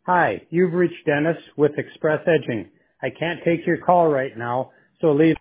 Hi, you've reached Dennis with Express Edging. I can't take your call right now, so leave